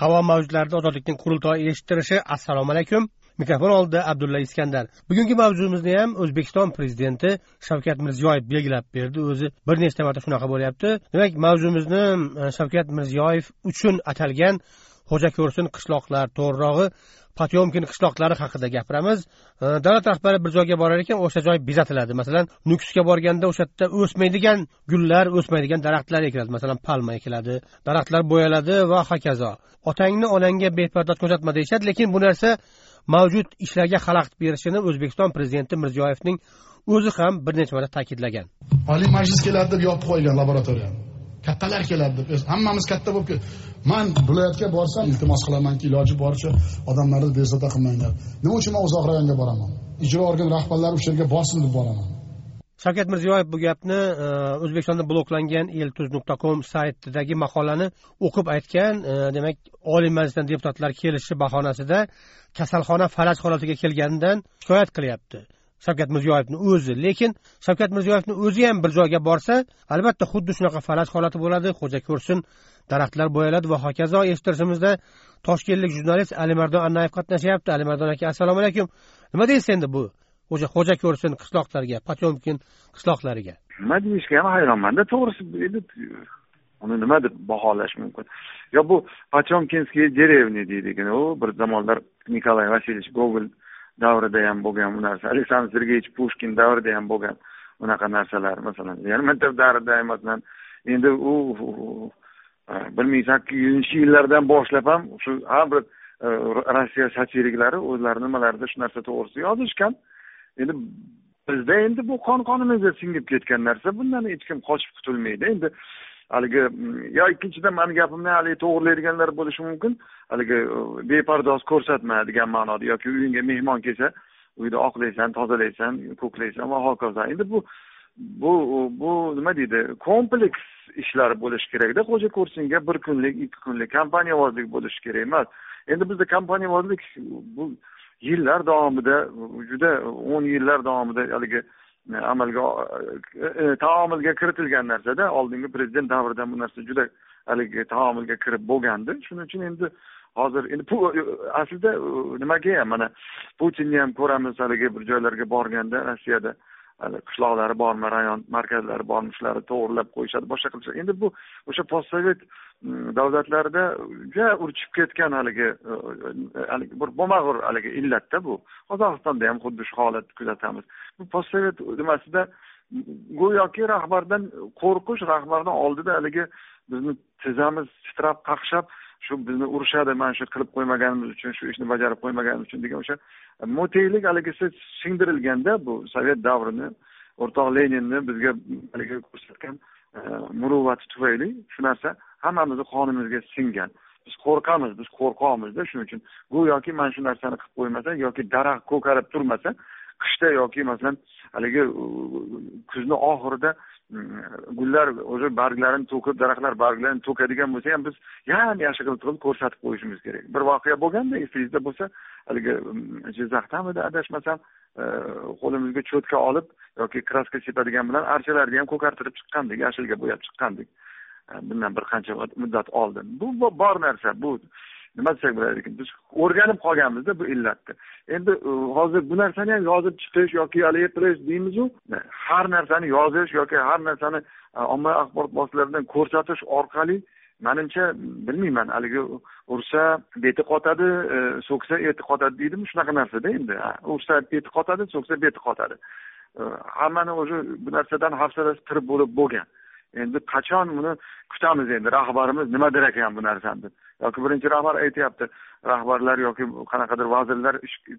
Havo mavjudlarida ozodlikning qurultoyi eshittirishi. Assalomu alaykum. Mikrofon oldida Abdulla Iskandar. Bugungi mavzuimizni ham O'zbekiston prezidenti Shavkat Mirziyoyev belgilab berdi. O'zi bir nechta marta shunaqa bo'lyapti. Demak, mavzuimizni Shavkat Mirziyoyev uchun atalgan Xo'jako'rsin qishloqlar, to'g'rirog'i Potyomkin qishloqlari haqida gapiramiz. Davlat rahbari bir joyga borar ekan, o'sha joy bezatiladi. Masalan, Nukusga borganda o'sha yerda o'smaydigan gullar, o'smaydigan daraxtlar ekiladi. Masalan, palma ekiladi, daraxtlar bo'yaladi va hokazo. Otangni onangga bepardoz ko'rsatma deyishadi, lekin bu narsa mavjud ishlarga xalaqit berishini O'zbekiston prezidenti Mirziyoyevning o'zi ham bir necha marta ta'kidlagan. Oliy Majlis keladi deb yopib qo'ygan laboratoriyani. Kattalar keladi deb, hammamiz katta bo'lib men viloyatga borsam iltimos qilamanki, iloji boricha odamlarni bezovta qilmanglar. Nima uchun men uzoq rayonga boraman? Ijro organ rahbarlari o'sha yerga borsin deb boraman. Shavkat Mirziyoyev bu gapni O'zbekistonda bloklangan eltuz.com saytidagi maqolani o'qib aytgan. Demak, Oliy Majlisdan deputatlar kelishi bahonasida kasalxona falaj holatiga kelganidan shikoyat qilyapti Shavkat Mirziyoyevning o'zi. Lekin Shavkat Mirziyoyevning o'zi ham bir joyga borsa, albatta xuddi shunaqa falaj holati bo'ladi. Xo'jako'rsin daraxtlar bo'yaladi va hokazo. Eshittirishimizda toshkentlik jurnalist Alimardon Annayev qatnashyapti. Alimardon aka, assalomu alaykum. Nima deysiz endi bu? Xo'jako'rsin qishloqlarga, Potyomkin qishloqlariga. Nima deyishga ham hayronman-da, to'g'risi. Uni nima deb baholash mumkin? Yo, bu Potyomkinskiy derevni deydigan, u bir zamonlar Nikolay Vasilyevich Gogol davrida ham bo'lgan bu narsa. Aleksandr Sergeyevich Pushkin davrida ham bo'lgan unaqa narsalar, masalan, Lermontov davrida ham masalan, endi u 1800-yillardan boshlab ham shu har bir Rossiya satiriklari o'zlari nimalarida shu narsa to'g'risida yozishgan. Endi bizda endi bu qon-qonimizga singib ketgan narsa, bundan hech kim qochib qutulmaydi. Endi haligi yo ikkinchidan meni gapimni haligi to'g'rilaydiganlar bo'lishi mumkin. Haligi bepardoz ko'rsatma degan ma'noda, yoki uyingga mehmon kelsa, uyda oqlaysan, tozalaysan, ko'klaysan va hokazo. Endi bu nima deydi? Kompleks ishlar bo'lishi kerak-da. Xo'jako'rsinga bir kunlik, 2 kunlik kompaniyavozlik bo'lishi kerak emas. Endi bizda kompaniyavozlik bu yillar davomida, juda 10 yillar davomida haligi taomilga kiritilgan narsada, oldingi prezident davrida bu narsa juda haligi taomilga kirib bo'lgandi. Shuning uchun endi hozir endi aslida nimaga ham mana Putinni ham ko'ramiz, haligi bir joylarga borganda Rossiyada qishloqlari bormi, rayon markazlari bormi, shularni to'g'rilab qo'yishadi, boshqa qilishadi. Endi bu o'sha postsovet davlatlarida juda urchib ketgan haligi bir bo'lmag'ur haligi illatda bu. Qozog'istonda ham xuddi shu holatni kuzatamiz. Bu postsovet nimasida go'yoki rahbardan qo'rqish, rahbardan oldida haligi bizni tizamiz titrab qaqshab, shu bizni urushadi, mana shu qilib qo'ymaganimiz uchun, shu ishni bajarib qo'ymaganimiz uchun degan o'sha mo'teylik haligisi singdirilganda, bu sovet davrini, o'rtoq Leninni bizga haligi ko'rsatgan muruvvati tufayli shu narsa hammamizni qonimizga singan. Biz qo'rqamiz, biz qo'rqoqmizda. Shuning uchun go'yoki mana shu narsani qilib qo'ymasa, yoki daraxt ko'karib turmasa, qishda yoki masalan haligi kuzning oxirida gullar o'zi barglarini to'kib, daraxtlar barglarini to'kadigan bo'lsa ham biz yaxshi qilib ko'rsatib qo'yishimiz kerak. Bir voqea bo'lganda, esingizda bo'lsa, haligi Jizzaxdamida adashmasam, qo'limizga cho'tka olib yoki kraska sepadigan bilan archalarni ham ko'kartirib chiqqandik, yashilga bo'yab chiqqandik. Bundan bir qancha muddat oldin. Bu bor narsa, bu nima desak bo'ladi, biz o'rganib qolganmizda bu illatni. Endi hozir bu narsani ham yozib chiqish yoki haligi qilish deymiz-ku, har narsani yozish yoki har narsani ommaviy axborot vositalaridan ko'rsatish orqali, menimcha, bilmayman, haligi ursa beti qotadi, so'ksa eti qotadi deydimi, shunaqa narsada endi. Ursa eti qotadi, so'ksa beti qotadi. Hammani o'zi bu narsadan hafsalasi tirib bo'lgan. Endi qachon buni kutamiz endi, rahbarimiz nima der ekan bu narsani? Yoki birinchi rahbar aytayapti, rahbarlar yoki qanaqadir vazirlar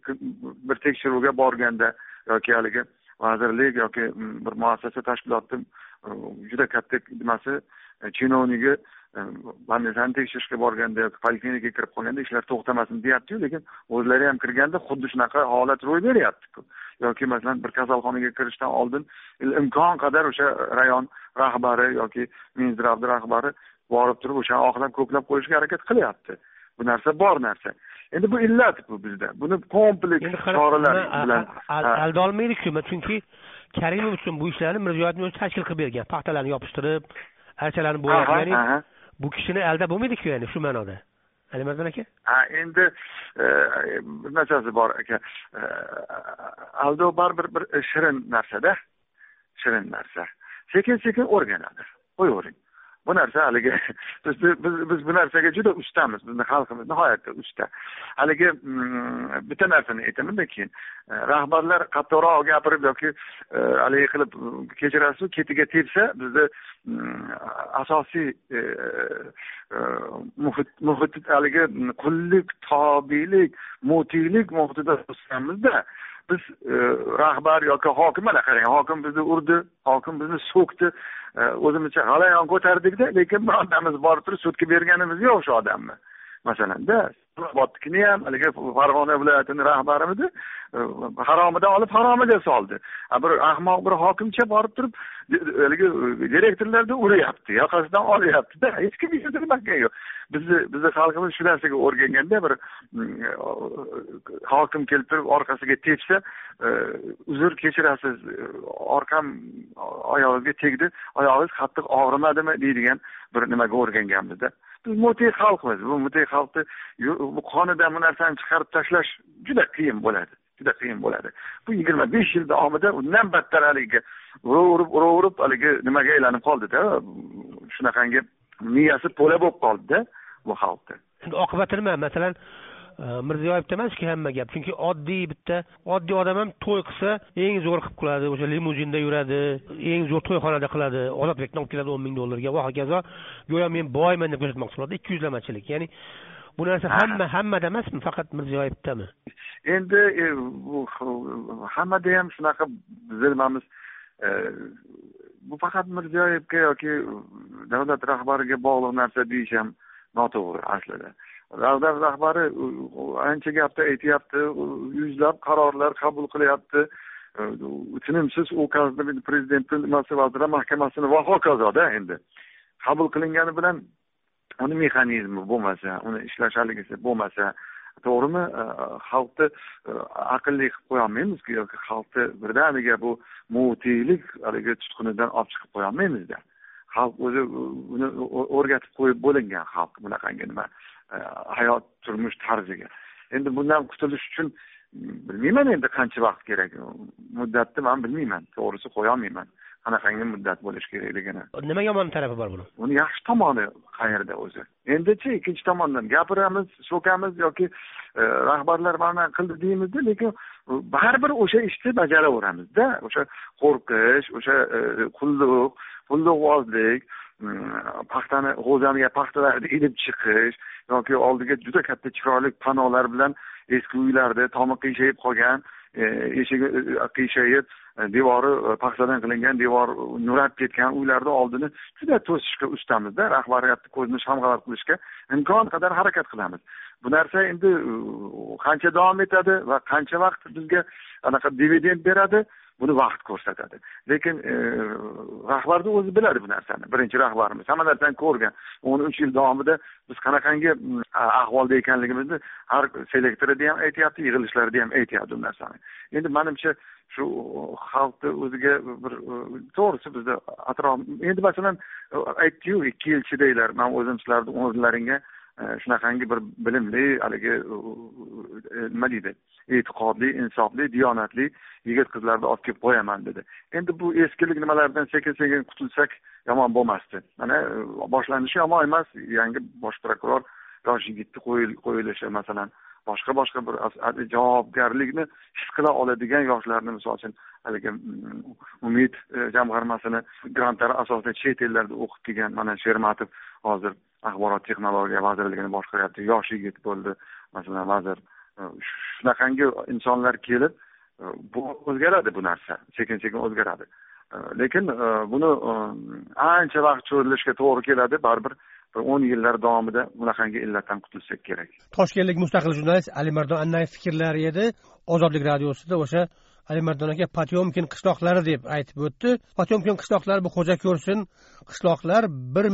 bir tekshiruvga borganda yoki haligi vazirlik yoki bir muassasa tashkilotning juda katta nimasi chinovnigi bandasani tekshirishga borganda yoki poliklinikaga kirib qolganda ishlar to'xtamasin deyapti-yu, lekin o'zlari ham kirganda xuddi shunaqa holat ro'y beryapti. Yoki masalan bir kasalxonaga kirishdan oldin imkon qadar o'sha rayon rahbari yoki Minzdravda rahbari borib turib o'sha oqlab ko'klab qo'yishga harakat qilyapti. Bu narsa bor narsa. Endi bu illat bu bizda. Buni kompleks choralar bilan aldolmaylik-ku, chunki Karimov uchun bu ishlarni Mirziyoyev o'zi tashkil qilib bergan. Paxtalarni yopishtirib, archalarni bo'yab, ya'ni bu kishini aldab bo'lmaydi-ku, ya'ni shu ma'noda. Alimardon aka? Endi bir narsasi bor aka. Aldov baribir bir shirin narsada. Shirin narsa. Sekin o'rganadi. Qo'yavering. Bu narsa haligi biz bu narsaga juda ustamiz. Bizning xalqimiz nihoyatda usta. Haligi bitta narsani aytaman-da keyin rahbarlar qattiqroq gapirib yoki haligi qilib kechirasiz, ketiga tepsa bizni asosiy muhit haligi qullik, tobiylik, mo'tiylik muhitida o'sganmiz-da. Biz rahbar yoki hokim mana qarang, hokim bizni urdi, hokim bizni so'kdi, o'zimizcha g'alayon ko'tardik-da, lekin birontamiz borib turib sudga berganimiz yo'q shu odamni. Masalan-da, Nurobodnikini ham haligi Farg'ona viloyatining rahbarimizni haromidan olib haromiga soldi. Bir ahmoq bir hokimcha borib turib haligi direktorlarni uryapti, yoqasidan olyapti-da, hech kim yetishtirmagan yo'q. Bizni xalqimiz shu narsaga o'rganganda bir hokim kelib turib orqasiga tepsa, uzr kechirasiz, orqam oyog'iga tegdi, oyog'ingiz qattiq og'rimadimi deydigan bir nimaga o'rganganmiz-da. Biz mo'tay xalqmiz. Bu mo'tay xalqni bu qonidan bu narsani chiqarib tashlash juda qiyin bo'ladi. Juda qiyin bo'ladi. Bu 25 yil davomida undan battar haligi urib haligi nimaga aylanib qoldi-da. Shunaqangi miyasi to'la bo'lib qoldi-da bu xalqda. Endi oqibati nima? Masalan, Mirziyoyevda emas-ki hamma gap. Chunki oddiy odam ham to'y qilsa, eng zo'r qilib qiladi, o'sha limuzinda yuradi, eng zo'r to'yxonada qiladi, Ozodbekdan olib keladi 10 ming dollarga va hokazo. Go'yo men boyman deb ko'rsatmoqchi bo'ladi, 200 lamachilik. Ya'ni bu narsa hammada emasmi, faqat Mirziyoyevdami? Endi bu hammada ham shunaqa bizilmamiz. Bu faqat Mirziyoyevga yoki davlat rahbariga bog'liq narsa deyish ham noto'g'ri aslida. Davlat rahbari ancha gapda aytyapti, yuzlab qarorlar qabul qilyapti. Tinimsiz ukazlar prezidentning vazirlar mahkamasini va hokazoda endi qabul qilingani bilan uni mexanizmi bo'lmasa, uni ishlashligisi bo'lmasa, to'g'rimi? Xalqni aqlli qilib qo'ya olmaymiz-ku yoki xalqni birdaniga bu mo'tiylik haligi tutqunidan olib chiqib qo'ya olmaymiz-da. Xalq o'zi uni o'rgatib qo'yib bo'lingan xalq bunaqangi nima hayot turmush tarziga. Endi bundan qutulish uchun bilmayman endi qancha vaqt kerak. Muddatni men bilmayman, to'g'risi qo'ya olmayman. Qanaqangi muddat bo'lish kerakligini. Nima yomon tarafi bor buni? Uni yaxshi tomoni qayerda o'zi? Endichi ikkinchi tomondan gapiramiz, so'kamiz yoki rahbarlar mana qildi deymiz-da, lekin baribir o'sha ishni bajaraveramiz-da. O'sha qo'rqish, o'sha qulluqvozlik, paxtani g'o'zamiga paxtalarni ilib chiqish yoki oldiga juda katta chiroyli panolar bilan eski uylarda tomi qiyshayib qolgan, eshigi qiyshayib, devori paxtadan qilingan, devor nurab ketgan uylarning oldini juda to'sishga ustamizda, rahbariyatni ko'zini shamg'alat qilishga imkon qadar harakat qilamiz. Bu narsa endi qancha davom etadi va qancha vaqt bizga anaqa dividend beradi, buni vaqt ko'rsatadi. Lekin rahbarni o'zi biladi bu narsani. Birinchi rahbarimiz hamma narsani ko'rgan. 13 yil davomida biz qanaqangi ahvolda ekanligimizni har selektorida ham aytayapti, yig'ilishlarida ham aytayapti bu narsani. Endi menimcha shu xalqni o'ziga bir to'g'risi bizda atrof endi masalan aytdi-yu 2 yil chidaylar. Men o'zim sizlarning o'rnlaringga shunaqangi bir bilimli, haligi nima deydi, e'tiqodli, insofli, diyonatli yigit-qizlarni olib kelib qo'yaman dedi. Endi bu eskilik nimalardan sekin-sekin qutulsak yomon bo'lmasdi. Mana boshlanishi yomon emas. Yangi bosh prokuror yosh yigitni qo'yilishi masalan boshqa bir javobgarlikni his qila oladigan yoshlarni misol uchun haligi Umid jamg'armasini grantlari asosida chet ellarda o'qib kelgan mana Shermatov hozir axborot texnologiya vazirligini boshqaryapti. Yosh yigit bo'ldi masalan vazir. Shunaqangi insonlar kelib bu o'zgaradi bu narsa. Sekin-sekin o'zgaradi. Lekin buni ancha vaqt cho'zilishga to'g'ri keladi, baribir 10 yillar davomida bunaqangi illatdan qutulsak kerak. Toshkentlik mustaqil jurnalist Alimardon Annayev fikrlari edi. Ozodlik radiosida o'sha Alimardon aka Potyomkin qishloqlari deb aytib o'tdi. Potyomkin qishloqlari bu Xo'jako'rsin qishloqlar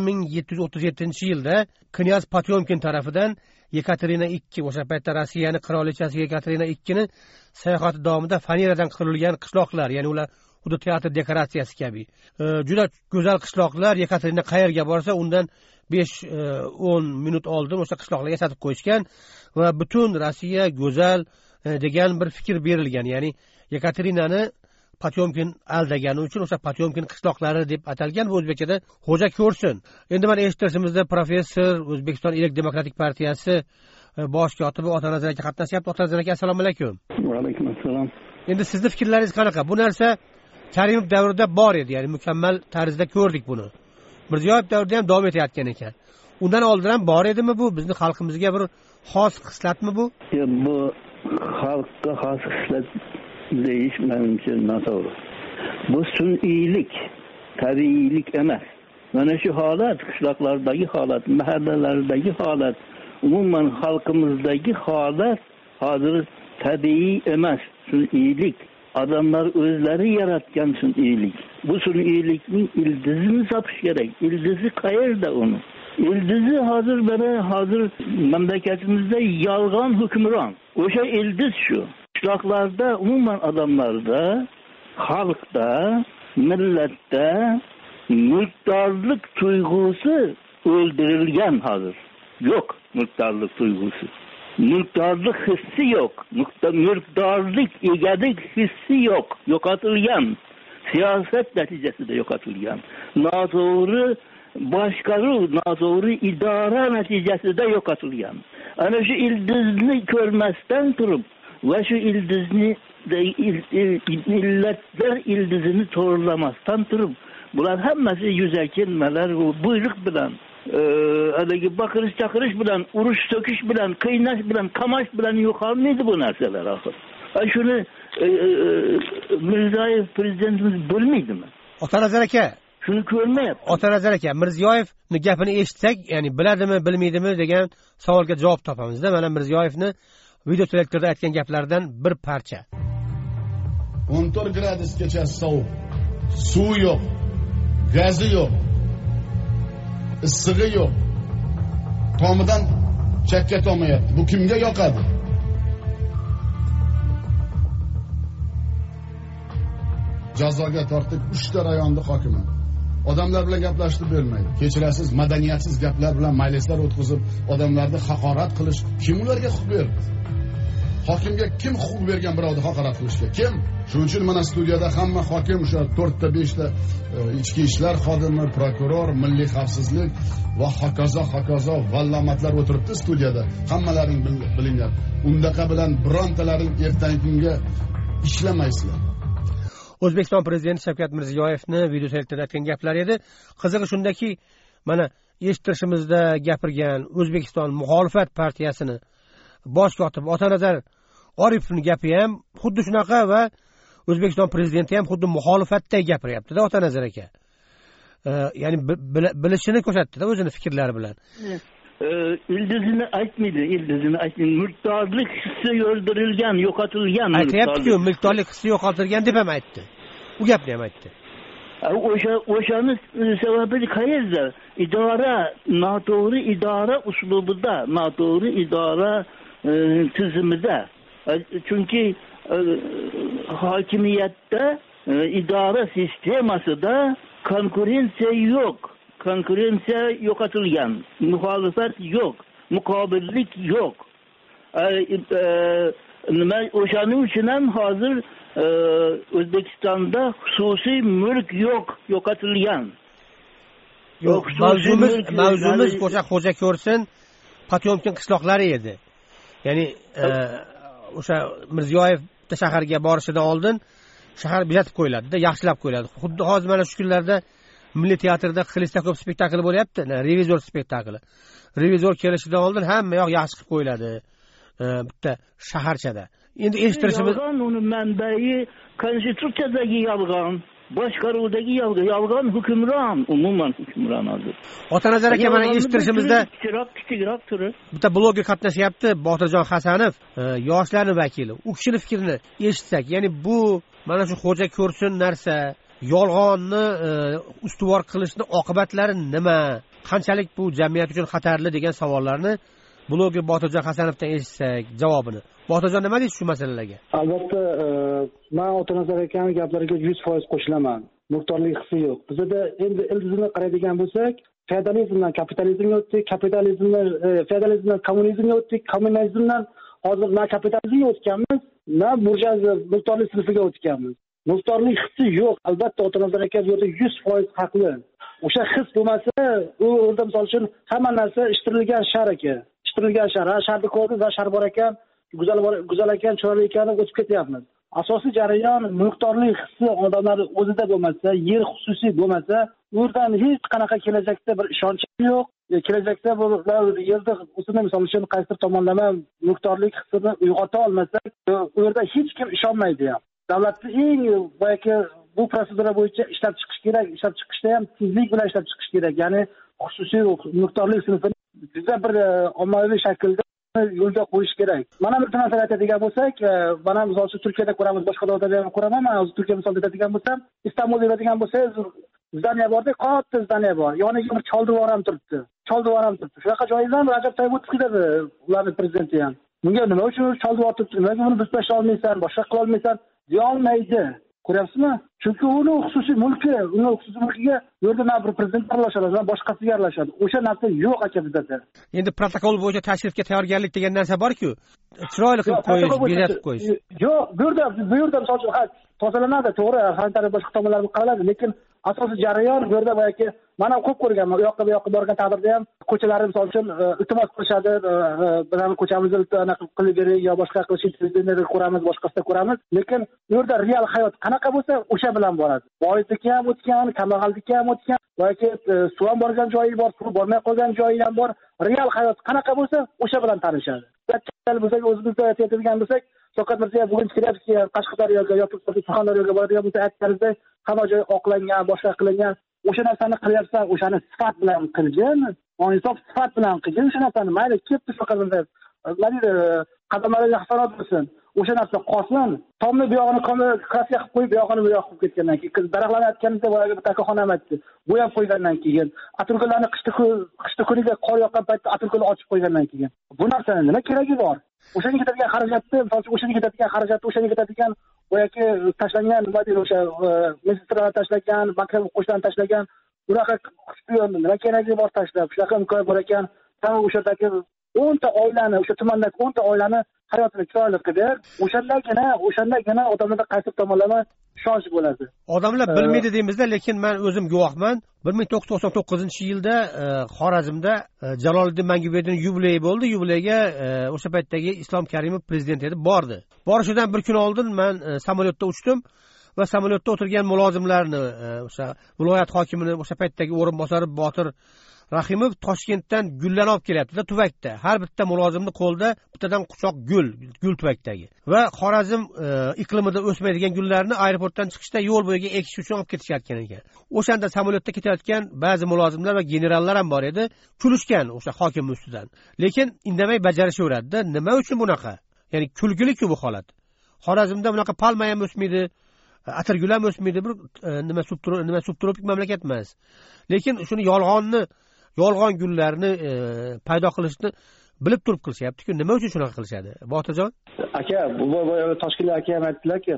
1737-yilda knyaz Potyomkin tarafidan Yekaterina II o'sha paytda Rossiyaning qirolichasi Yekaterina II'ni sayohati davomida faneradan qurilgan qishloqlar, ya'ni ular xuddi teatr dekoratsiyasi kabi. Juda go'zal qishloqlar. Yekaterina qayerga borsa undan 5-10 minut oldin o'sha qishloqlarga yasatib qo'yishgan va butun Rossiya go'zal degan bir fikr berilgan. Ya'ni Yekaterinani Potyomkin aldagani uchun o'sha Potyomkin qishloqlari deb atalgan bu o'zbekchada xo'ja ko'rsin. Endi mana eshittirishimizda professor O'zbekiston Elek demokratik partiyasi bosh kotibi Otanazar aka qatnashyapti. Otanazar aka, assalomu alaykum. Va alaykum assalom. Endi sizni fikrlaringiz qanaqa? Bu narsa Karimov davrida bor edi, ya'ni mukammal tarzda ko'rdik buni. Mirziyoyev davrida ham davom etayotgan ekan. Undan oldin ham bor edimi bu? Bizni xalqimizga bir xos xislatmi bu? Bu xalqqa xos xislat deyish menimcha noto'g'ri. Bu sun'iylik, tabiiylik emas. Mana shu holat, qishloqlardagi holat, mahallalardagi holat, umuman xalqimizdagi holat hozir tabiiy emas, sun'iylik. Odamlar o'zlari yaratgan sun'iylik. Bu sun'iylikning ildizini topish kerak. Ildizi qayerda uni? Ildizi hozir mamlakatimizda yolg'on hukmron. O'sha ildiz shu. Qishloqlarda, umuman odamlarda, xalqda, millatda mulkdorlik tuyg'usi o'ldirilgan hozir. Yo'q mulkdorlik tuyg'usi. Mulkdorlik hissi yo'q. Mulkdorlik, egalik hissi yo'q. Yo'qotilgan. Siyosat natijasida yo'qotilgan. Noto'g'ri boshqaruv, noto'g'ri idora natijasida yo'qotilgan. Ana shu ildizni ko'rmasdan turib va shu ildizni millatlar ildizini to'g'rilamasdan turib, bular hammasi yuzaki nimalar buyruq bilan, haligi baqirish chaqirish bilan, urush so'kish bilan, qiynash bilan, qamash bilan yo'qolmaydi bu narsalar axir. Shuni Mirziyoyev prezidentimiz bilmaydimi? Otanazar aka, shuni ko'rmayapti. Otanazar aka, Mirziyoyevning gapini eshitsak, ya'ni biladimi, bilmaydimi degan savolga javob topamiz-da. Mana Mirziyoyevni video selektorda aytgan gaplaridan bir parcha. 14 gradusgacha sovuq. Suv yo'q, gazi yo'q, issig'i yo'q. Tomidan chakka tomayapti. Bu kimga yoqadi? Jazoga tortib 3 ta rayonning hokimi. Odamlar bilan gaplashib bermaydi. Kechirasiz, madaniyatsiz gaplar bilan majlislar o'tkazib, odamlarni haqorat qilish kim ularga huquq berdi? Hokimga kim huquq bergan birovni haqorat qilishga? Kim? Shuning uchun mana studiyada hamma hokim o'sha 4 ta 5 ta ichki ishlar xodimi, prokuror, milliy xavfsizlik va hokazo vallomatlar o'tiribdi studiyada. Hammalaring bilinglar. Undaqa bilan birontalaring ertangi kunga ishlamaysizlar. O'zbekiston prezidenti Shavkat Mirziyoyevni video selektorda aytgan gaplari edi. Qizig'i shundaki, mana eshittirishimizda gapirgan O'zbekiston muxolifat partiyasini bosh kotibi Otanazar Oripovning gapi ham xuddi shunaqa va O'zbekiston prezidenti ham xuddi muxolifatday gapiryapti-da Otanazar aka. Ya'ni bilishini ko'rsatdi-da o'zini fikrlari bilan. Ildizini aytmaydi. Mulkdorlik hissi o'ldirilgan, yo'qotilgan. Aytyapti-ku, mulkdorlik hissi yo'qotilgan deb ham aytdi. U gapni ham aytdi. O'shani sababi qayerda? Idora, noto'g'ri idora uslubida, noto'g'ri idora tizimida. Chunki hokimiyatda, idora sistemasida konkurensiya yo'q. Konkurensiya yo'qotilgan, muxolifat yo'q, muqobillik yo'q. Nima o'shaning uchun ham hozir O'zbekistonda xususiy mulk yo'q, yo'qotilgan. Yo'q, mavzumuz xo'ja ko'rsin, Potyomkin qishloqlari edi. Ya'ni o'sha Mirziyoyev shaharga borishidan oldin shahar bezatib qo'yiladi-da, yaxshilab qo'yiladi. Xuddi hozir mana shu kunlarda Milliy teatrda Xilista ko'p spektakl bo'lyapti, revizor spektakli. Revizor kelishidan oldin hamma yoq yaxshi qilib qo'yiladi. Bitta shaharchada. Endi eshittirishimiz uni manbai konstitutsiyadagi yolg'on, boshqaruvdagi yolg'on hukmron, umuman hukmron hozir. Otanazar aka, mana eshittirishimizda kichikroq turib bitta bloger qatnashyapti, Botirjon Hasanov, yoshlarning vakili. U kishining fikrini eshitsak, ya'ni bu mana shu xo'ja ko'rsin narsa, yolg'onni ustuvor qilishning oqibatlari nima? Qanchalik bu jamiyat uchun xatarli degan savollarni bloger Botirjon Hasanovdan eshitsak javobini. Botirjon, nima deysiz shu masalalarga? Albatta, men Otanazar akaning gaplariga 100% qo'shilaman. Mulkdorlik hissi yo'q. Bizda endi ildizini qaraydigan bo'lsak, feodalizmdan kapitalizmga o'tdik, feodalizmdan kommunizmga o'tdik, kommunizmdan hozir na kapitalizmga o'tganmiz, na burjuaziya mulkdorlik sinfiga o'tganmiz. Mulkdorlik hissi yo'q. Albatta O'rtanazar aka bu yerda 100% haqli. O'sha his bo'lmasa, u o'rda misol uchun hamma narsa ishtirilgan shar aka. Ishtirilgan shar, sharni ko'rdik va shar bor ekan, go'zal ekan, chiroyli ekan, o'tib ketyapmiz. Asosiy jarayon mulkdorlik hissi odamlar o'zida bo'lmasa, yer xususiy bo'lmasa, u yerdan hech qanaqa kelajakda bir ishonch yo'q. Kelajakda bu yerda o'zini misol uchun qaysi tomonlama mulkdorlik hissini uyg'ota olmasak, u yerda hech kim ishonmaydi ham. Davlatning eng boyagi bu prosedura bo'yicha ishlab chiqish kerak. Ishlab chiqishda ham tezlik bilan ishlab chiqish kerak. Ya'ni xususiy mulkdorlik sinfini juda bir ommaviy shaklda yo'lga qo'yish kerak. Mana bir narsa aytadigan bo'lsak, mana misol uchun Turkiyada ko'ramiz, boshqa davlatlarda ham ko'raman. Men hozir Turkiya misolida aytadigan bo'lsam, Istanbulda yuradigan bo'lsangiz, zdaniya borda, katta zdaniya bor. Yoniga bir choldivor ham turibdi. Shunaqa joydan Rajab Tayyip o'tkazadi ularning prezidenti ham. Bunga nima uchun choldivor turibdi? Nimaga buni biz tashlay olmaysan, boshqa qila olmaysan? Deya olmaydi. Ko'ryapsizmi? Chunki uni xususiy mulkiga yerda na bir prezident aralashadi, na boshqasiga aralashadi. O'sha narsa yo'q aka bizda. Endi protokol bo'yicha tashrifga tayyorgarlik degan narsa bor-ku, chiroyli qilib qo'yish, bezatib qo'yish. Yo'q, bu yerda misol uchun tozalanadi, to'g'ri, sanitariya boshqa tomonlarga qaraladi, lekin asosiy jarayon bu yerda boyaki mana ko'p ko'rganman, u yoqqa borgan taqdirda ham ko'chalarni misol uchun iltimos qilishadi, bizning ko'chamizni qilib bering yo boshqa qilishni ko'ramiz, boshqasida ko'ramiz, lekin bu yerda real hayot qanaqa bo'lsa, o'sha bilan boradi. Boylikka ham o'tgan, kambag'allikka ham o'tgan, yoki suv ham borgan joyi bor, suv bormay qolgan joyi ham bor. Real hayot qanaqa bo'lsa, o'sha bilan tanishadi. Bizga o'zimizda aytadigan bo'lsak, Shavkat Mirziyoyev bugun kelyapti, Qashqadaryoga yoki Surxondaryoga boradigan bo'lsa, aytganingizda hamma joy oqlangan, boshqa qilingan. O'sha narsani qilyapsan, o'shani sifat bilan qilgin, insof sifat bilan qilgin, o'sha narsani mayli ketdi Shavkat Mirziyoyev. Mayli qadamlariga hasanat bo'lsin. O'sha narsa qolsin. Tomni bu yog'ini kraska qilib qo'yib, bu yog'ini bu yoqqa qilib ketgandan keyin, daraxtlarni aytganimizda boyagi bir takoxonam aytdi. Bo'yab qo'ygandan keyin, atirgullarni qishda kuniga qor yoqqan paytda atirgulni ochib qo'ygandan keyin. Bu narsaning nima keragi bor? O'shanga ketadigan xarajatni, masalan, o'shanga ketadigan boyagi tashlangan, nima deydi, o'sha ministrlar tashlagan, maktab o'quvchilarni tashlagan, unaqa nima keragi bor tashlab, shunaqa imkoniyat bor ekan, o'shadagi 10 ta oilani, o'sha tumandagi 10 ta oilani hayotini chiroyli qilib, o'shandagina odamlarda qaysi tomonlama ishonch bo'ladi. Odamlar bilmaydi deymizda, lekin men o'zim guvohman. 1999-yilda Xorazmda Jaloliddin Manguberdining yubileyi bo'ldi. Yubileyga o'sha paytdagi Islom Karimov prezident edi, bordi. Borishidan bir kun oldin men samolyotda uchdim va samolyotda o'tirgan mulozimlarni, o'sha viloyat hokimining o'sha paytdagi o'rinbosari Botir Rahimov Toshkentdan gullarni olib kelyapti-da, tuvakda. Har bitta mulozimning qo'lida bittadan quchoq gul tuvakdagi. Va Xorazm iqlimida o'smaydigan gullarni aeroportdan chiqishda yo'l bo'yiga ekish uchun olib ketishayotgan ekan. O'shanda samolyotda ketayotgan ba'zi mulozimlar va generallar ham bor edi, kulishgan o'sha hokim ustidan. Lekin indamay bajarishaveradi-da. Nima uchun bunaqa? Ya'ni kulgili-ku bu holat. Xorazmda bunaqa palma ham o'smaydi, atirgul ham o'smaydi, bir nima subtropik mamlakat emas. Lekin shuni yolg'on gullarni paydo qilishni bilib turib qilishyapti-ku. Nima uchun shunaqa qilishadi? Botirjon? Aka, bu Toshkentlik aka ham aytdilar-ki,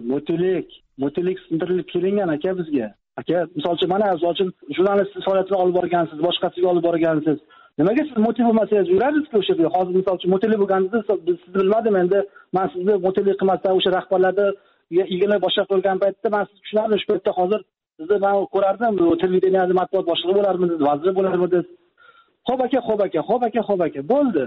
motilik sindirilib kelingan aka bizga. Aka, misol uchun jurnalistlik faoliyatini olib borgansiz, boshqasiga olib borgansiz. Nimaga siz motiv bo'lmasangiz yurardingiz-ku o'sha yerda? Hozir misol uchun motiv bo'lganingizda sizni bilmadim endi. Men sizni motivlik qilmasdan o'sha rahbarlarni igina boshqa qo'ygan paytda men sizni tushunardim. Shu paytda hozir sizni men ko'rardim, televideniyada matbuot boshlig'i bo'larmidingiz, vazir bo'larmidingiz. Xo'p aka, bo'ldi.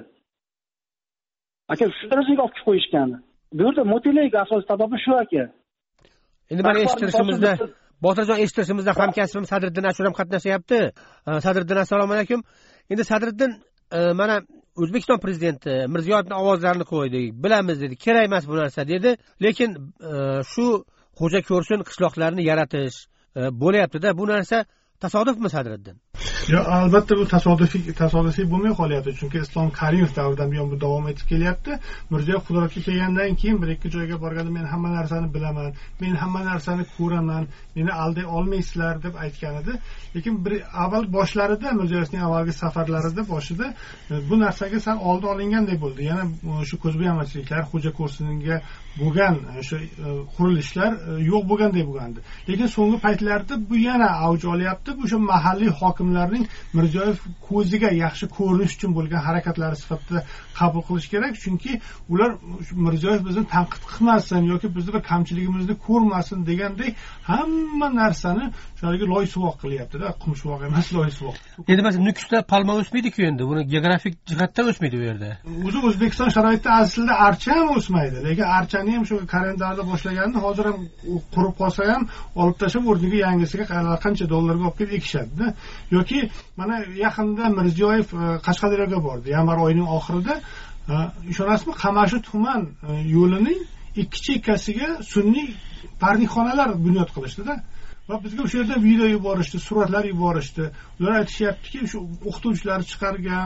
Aka, shu darajaga olib qo'yishgan. Bu yerda motivlik asosiy sababi shu aka. Endi mana eshittirishimizda, Botirjon eshittirishimizda hamkasbim Sadriddin Ashur ham qatnashyapti. Sadriddin, assalomu alaykum. Endi Sadriddin, mana O'zbekiston prezidenti Mirziyoyevning ovozlarini qo'ydik, bilamiz dedi, kerak emas bu narsa dedi. Lekin shu xo'ja ko'rsin qishloqlarni yaratish bo'lyapti-da, bu narsa tasodifmi Sadriddin? Yo'q, albatta bu tasodifiy bo'lmay qolyapti, chunki Islom Karimov davridan buyon bu davom etib kelyapti. Mirziyoyev qudratga kelgandan keyin bir ikki joyga borganda men hamma narsani bilaman, men hamma narsani ko'raman, meni alday olmaysizlar deb aytgan edi. Lekin bir avval boshlarida Mirziyoyevning avvalgi safarlarida boshida bu narsaga sal oldi olinganday bo'ldi. Yana shu ko'zbo'yamachiliklar, xo'ja ko'rsinga bo'lgan o'sha qurilishlar yo'q bo'lganday bo'lgandi. Lekin so'nggi paytlarda bu yana avj olyapti. Bu o'sha mahalliy hokimlarning ularning Mirziyoyev ko'ziga yaxshi ko'rinish uchun bo'lgan harakatlari sifatida qabul qilish kerak, chunki ular Mirziyoyev bizni tanqid qilmasin yoki bizni bir kamchiligimizni ko'rmasin degandek hamma narsani shularga loy suvoq qilyapti-da, qumshuvoq emas, loy suvoq. Endi masalan Nukusda palma o'smaydi-ku endi, buni geografik jihatdan o'smaydi bu yerda. O'zi O'zbekiston sharoitida aslida archa ham o'smaydi, lekin archani ham shu kalendarda boshlaganda hozir ham qurib qolsa ham olib tashlab o'rniga yangisiga qancha dollarga olib kelib ekishadi-da. Yoki mana yaqinda Mirziyoyev Qashqadaryoga bordi, yanvar oyining oxirida. Ishonasizmi, Qamashi tuman yo'lining ikki chekkasiga sun'iy parnikxonalar bunyod qilishdi-da. Va bizga o'sha yerda video yuborishdi, suratlar yuborishdi. Ular aytishyaptiki, shu o'qituvchilar chiqargan,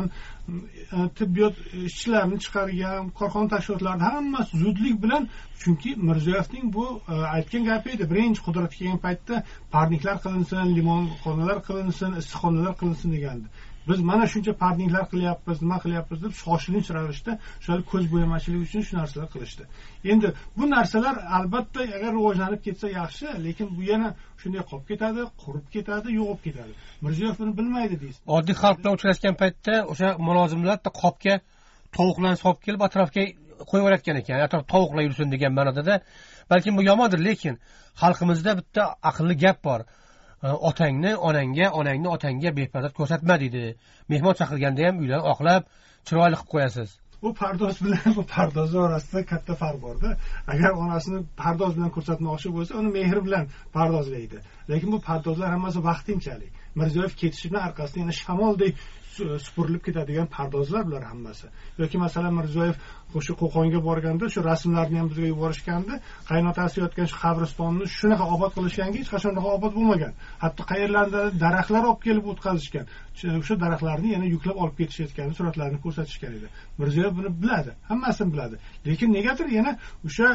tibbiyot ishchilarini chiqargan, korxona tashkilotlarida hammasi zudlik bilan, chunki Mirziyoyevning bu aytgan gapi edi. Birinchi qudratga kelgan paytda parniklar qilinsin, limonxonalar qilinsin, issiqxonalar qilinsin degandi. Biz mana shuncha parniklar qilyapmiz, nima qilyapmiz deb shoshilinch ravishda shular ko'z bo'yamachilik uchun shu narsalar qilishdi. Endi bu narsalar albatta agar rivojlanib ketsa yaxshi, lekin bu yana shunday qolib ketadi, qurib ketadi, yo'qolib ketadi. Mirziyoyev buni bilmaydi deysiz. Oddiy xalq bilan uchrashgan paytda o'sha mulozimlar qopga tovuqlarni solib kelib atrofga qo'yib yuborayotgan ekan, atrof tovuqlar yursin degan ma'noda. Balki bu yomondir, lekin xalqimizda bitta aqlli gap bor. Otangni onangni otangga befarqat ko'rsatma deydi. Mehmon chaqirganda ham uylarni oqlab, chiroyli qilib qo'yasiz. Bu pardoz bilan bu pardoz orasida katta farq bor-da. Agar onasini pardoz bilan ko'rsatmoqchi bo'lsa, uni mehr bilan pardozlaydi. Lekin bu pardozlar hammasi vaqtinchalik. Mirziyoyev ketishidan orqasidan yana shamoldek supurilib ketadigan pardozlar bular hammasi. Yoki masalan Mirziyoyev o'sha Qo'qonga borganda shu rasmlarni ham bizga yuborishgandi. Qaynotasi yotgan shu qabristonni shunaqa obod qilishganki, hech qachon obod bo'lmagan. Hatto qayerlarda daraxtlar olib kelib o'tkazishgan. O'sha daraxtlarni yana yuklab olib ketishayotgan suratlarni ko'rsatishgan edi. Mirziyoyev buni biladi, hammasini biladi. Lekin negadir yana o'sha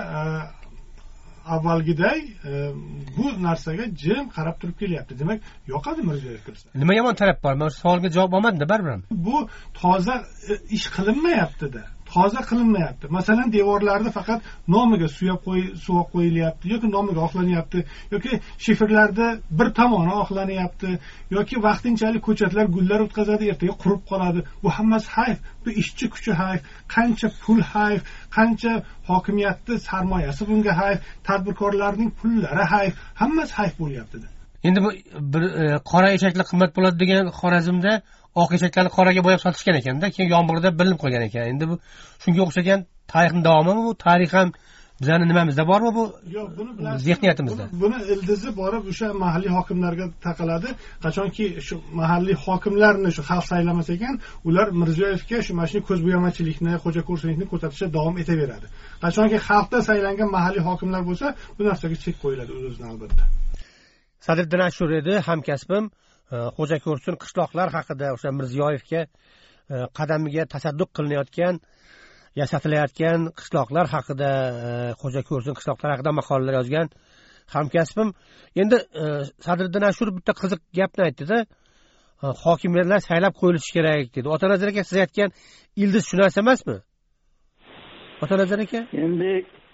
avvalgiday bu narsaga jim qarab turib kelyapti. Demak, yoqadi Mirziyoyev kirsa. Nima yomon taraf bor? Men savolga javob olmadim-da baribir. Bu toza ish qilinmayapti-da. Toza qilinmayapti. Masalan, devorlarda faqat nomiga suvoq qo'yilyapti yoki nomiga oqlanyapti, yoki shiferlarda bir tomoni oqlanyapti, yoki vaqtinchalik ko'chatlar gullar o'tkazadi, ertaga qurib qoladi. Bu hammasi hayf. Bu ishchi kuchi hayf, qancha pul hayf, qancha hokimiyatning sarmoyasi bunga hayf, tadbirkorlarning pullari hayf, hammasi hayf bo'lyapti-da. Endi bu bir qora eshaklar qimmat bo'ladi degan Xorazmda oq eshaklarni qoraga bo'yab sotishgan ekanda, keyin yomg'irda bilinib qolgan ekan. Endi bu shunga o'xshagan tarixning davomimi bu? Tarix ham bizning nimamizda bormi bu? Yo'q, buni bilan zehniyatimizda. Buni ildizi borib o'sha mahalliy hokimlarga taqaladi. Qachonki shu mahalliy hokimlarni shu xalq saylamas ekan, ular Mirziyoyevga shu mashina ko'zbo'yamachilikni, xo'jako'rsinlikni ko'rsatishda davom etaveradi. Qachonki xalqda saylangan mahalliy hokimlar bo'lsa, bu narsaga chek qo'yiladi o'z-o'zidan albatta. Sadriddin Ashur edi hamkasbim. Xo'jako'rsin qishloqlar haqida o'sha Mirziyoyevga qadamiga tasadduq qilinayotgan, yasatilayotgan qishloqlar haqida, Xo'jako'rsin qishloqlar haqida maqolalar yozgan hamkasbim. Endi Sadriddin Ashur bitta qiziq gapni aytdi-da. Hokimiyatlar saylab qo'yilishi kerak dedi. Otanazar aka, siz aytgan ildiz shu narsa emasmi? Otanazar aka? Endi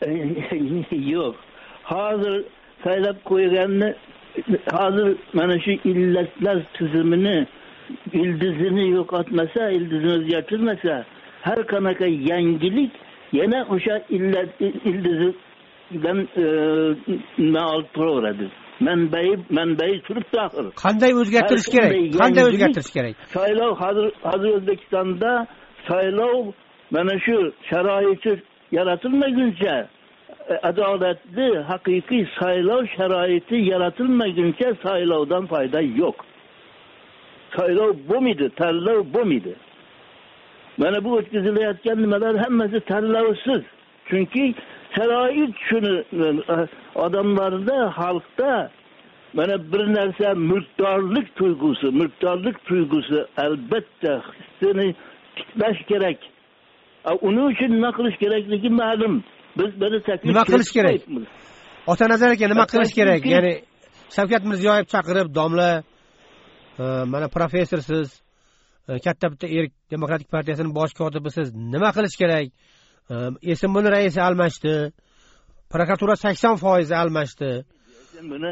yo'q. Hozir saylab qo'yganni hozir mana shu illatlar tizimini, ildizini yo'qotmasa, ildizini o'zgartirmasa, har qanaqa yangilik yana o'sha ildizidan nima olib turaveradi. Manbai turibdi axir. Qanday o'zgartirish kerak? Qanday o'zgartirish kerak? Saylov hozir O'zbekistonda saylov mana shu sharoiti yaratilmaguncha, adolatli, haqiqiy saylov sharoiti yaratilmaguncha saylovdan foyda yo'q. Saylov bo'lmaydi, tanlov bo'lmaydi. Mana bu o'tkazilayotgan nimalar hammasi tanlovsiz. Chunki sharoit shuni odamlarda, xalqda mana bir narsa mulkdorlik tuyg'usi albatta hissini tiklash kerak. Uning uchun nima qilish kerakligi ma'lum. Biz buni taklif nima qilish kerak? Otanazar aka, nima qilish kerak? Ya'ni Shavkat Mirziyoyev chaqirib, domla mana professorsiz, katta bitta Erk Demokratik partiyasining bosh kotibisiz, nima qilish kerak? SMBning raisi almashdi. Prokuratura 80% almashdi. buni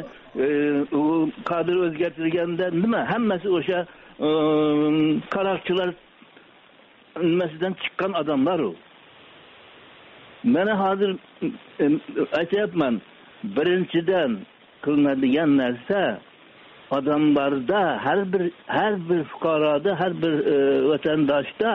kadr o'zgartirganda nima hammasi o'sha qaroqchilar nimasidan chiqqan odamlar u. Mana hozir aytyapman, birinchidan qilinadigan narsa odamlarda, har bir fuqaroda, har bir vatandoshda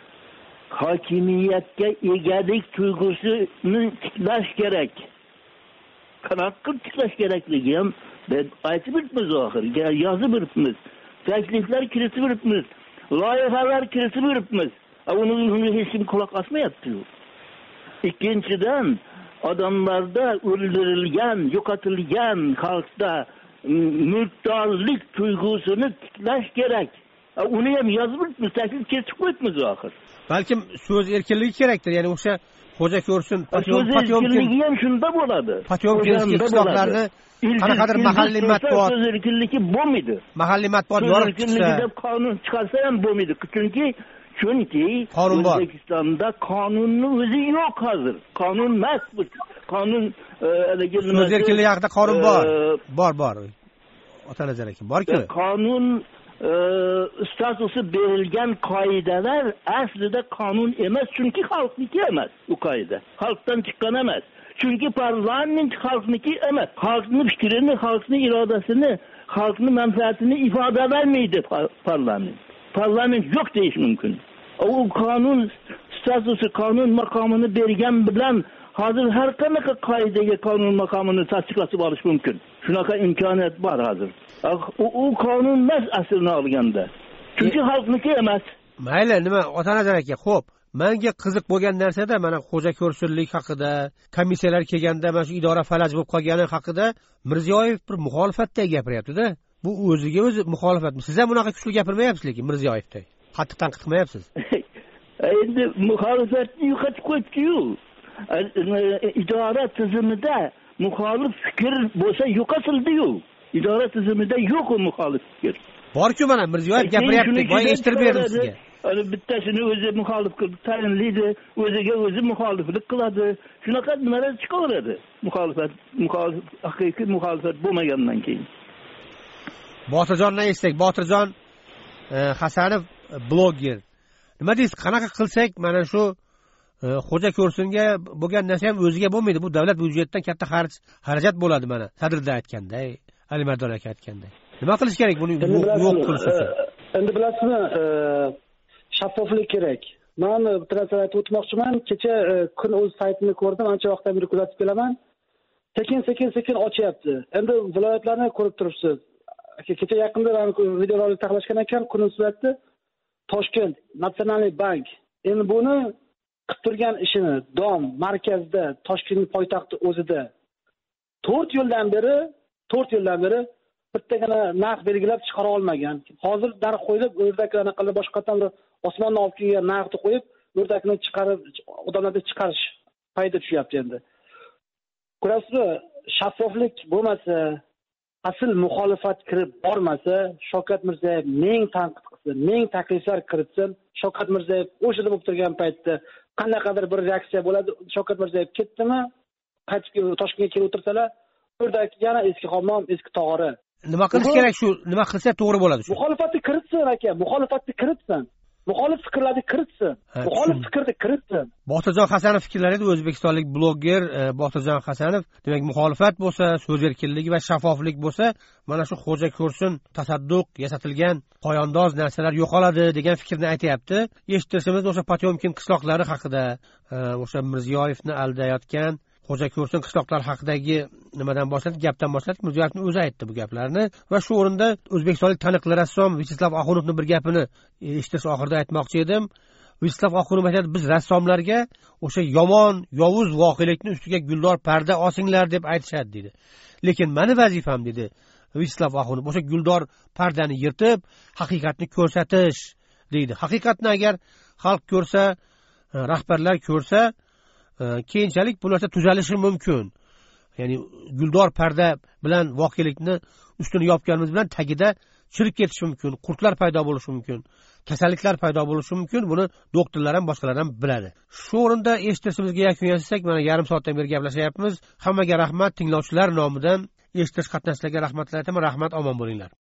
hokimiyatga egalik tuyg'usini tiklash kerak. Qanaqa qilib tiklash kerakligi ham aytib o'tmiz, oxiriga yozib o'tmiz, takliflar kiritib o'tmiz, loyihalar kiritib o'tmiz. Uni hech kim quloq osmayapti. Ikkinchidan, odamlarda o'ldirilgan, yo'qotilgan xalqda mulkdorlik tuyg'usini tiklash kerak. Uni ham yozib o'tmiz, taklif kiritib qo'yibmiz oxir. Balkim so'z erkinligi kerakdir, ya'ni o'sha xo'ja ko'rsin, so'z erkinligi ham shunda bo'ladi. Potyomkinskiy qishloqlarni qanaqadir mahalliy matbuot, so'z erkinligi bo'lmaydi. Mahalliy matbuot yoriq chiqsa, deb qonun chiqarsa ham bo'lmaydi. Chunki qonun bor. O'zbekistonda qonunning o'zi yo'q hozir. Qonun emas bu. Qonun so'z erkinligi haqida qonun bor. Bor. Otanazar aka, bor-ku. Qonun statusi berilgan qoidalar aslida qonun emas, chunki xalqniki emas u qoida. Xalqdan chiqqan emas. Chunki parlament xalqniki emas. Xalqning fikrini, xalqning irodasini, xalqning manfaatini ifodalaymaydi parlament. Parlament yo'q deyish mumkin. U qonun statusi, qonun maqomini bergan bilan hozir har qanaqa qoidaga qonun maqomini tasdiqlatib olish mumkin. Shunaqa imkoniyat bor hozir. U qonun emas aslini olganda. Chunki xalqniki emas. Mayli, nima Otanazar aka, xo'p. Menga qiziq bo'lgan narsada mana xo'ja ko'rsinlik haqida, komissiyalar kelganda mana shu idora falaj bo'lib qolgani haqida Mirziyoyev bir muxolifatdek gapiryapti-da. Bu o'ziga o'zi muxolifatmi? Siz ham bunaqa kuchli gapirmayapsiz, lekin Mirziyoyevday. Qattiq tanqid qilmayapsiz. Endi muxolifatni yo'qotib qo'yibdi-yu. Idora tizimida muxolif fikr bo'lsa yo'qotildi-yu. Idora tizimida yo'q u muxolif fikr. Bor-ku, mana Mirziyoyev gapiryapti, boya eshittirib berdim sizga. Bittasini o'zi muxolif qilib tayinlaydi, o'ziga o'zi muxoliflik qiladi. Shunaqa nimalar chiqaveradi. Haqiqiy muxolifat bo'lmagandan keyin. Botirjondan eshitsak, Botirjon Hasanov bloger. Nima deysiz, qanaqa qilsak mana shu xo'ja ko'rsinga bo'lgan narsa ham o'ziga bo'lmaydi. Bu davlat byudjetidan katta xarajat bo'ladi mana. Sadrda aytganday, Alimardon aka aytganday. Nima qilish kerak buni yo'q qilish uchun? Endi bilasizmi, shaffoflik kerak. Men bitta narsa aytib o'tmoqchiman. Kecha kun o'z saytini ko'rdim, ancha vaqtdan beri kuzatib kelaman. Sekin ochyapti. Endi viloyatlarni ko'rib turibsiz. Kecha yaqinda videorolik taqlashgan ekan, kun o'zgartdi. Toshkent Nasionaliy bank endi buni qilib turgan ishini dom markazda, Toshkentning poytaxti o'zida 4 yildan beri bittagina narx belgilab chiqara olmagan. Hozir narx qo'yib, o'rdaklarni qilib boshqatdan bir osmondan olib kelgan narxni qo'yib, o'rdakni chiqarib odamlarga chiqarish payda tushyapti endi. Ko'rasizmi, shaffoflik bo'lmasa, asl muxolifat kirib bormasa, Shavkat Mirziyoyev ming tanqid qilsin, ming takliflar kiritsin, Shavkat Mirziyoyev o'shada bo'lib turgan paytda qanaqadir bir reaksiya bo'ladi. Shavkat Mirziyoyev ketdimi, qaytib Toshkentga kelib o'tirsalar, o'rdak yana eski hammom, eski tog'ora. Nima qilish kerak shu? Nima qilsa to'g'ri bo'ladi shu? Muxolifatni kiritsin aka, muxolifatni kiritsin. Muxolif fikrlarni kiritsin. Muxolif fikrni kiritsin. Botirjon Hasanov fikrlari edi, o'zbekistonlik bloger Botirjon Hasanov. Demak, muxolifat bo'lsa, so'z erkinligi va shaffoflik bo'lsa, mana shu xo'ja ko'rsin tasadduq, yasatilgan qoyondoz narsalar yo'qoladi degan fikrni aytayapti. Eshittirishimiz o'sha Potyomkin qishloqlari haqida, o'sha Mirziyoyevni aldayotgan xo'ja ko'rsin qishloqlar haqidagi nimadan boshladik, gapdan boshladik. Mirziyoyevning o'zi aytdi bu gaplarni va shu o'rinda o'zbekistonlik taniqli rassom Vyacheslav Oxunovning bir gapini eshitish oxirida aytmoqchi edim. Vyacheslav Oxunov aytadi, biz rassomlarga o'sha yomon, yovuz voqelikni ustiga guldor parda osinglar deb aytishadi dedi. Lekin meni vazifam dedi Vyacheslav Oxunov, o'sha guldor pardani yirtib, haqiqatni ko'rsatish deydi. Haqiqatni agar xalq ko'rsa, rahbarlar ko'rsa, keyinchalik bu narsa tuzalishi mumkin. Ya'ni guldor parda bilan voqelikni ustini yopganimiz bilan tagida chirib ketishi mumkin, qurtlar paydo bo'lishi mumkin, kasalliklar paydo bo'lishi mumkin. Buni doktorlar ham boshqalar ham biladi. Shu o'rinda eshitishimizga yakun yasasak, mana yarim soatdan beri gaplashyapmiz. Hammaga rahmat, tinglovchilar nomidan eshittirish qatnashchilarga rahmatlar aytaman. Rahmat, omon bo'linglar.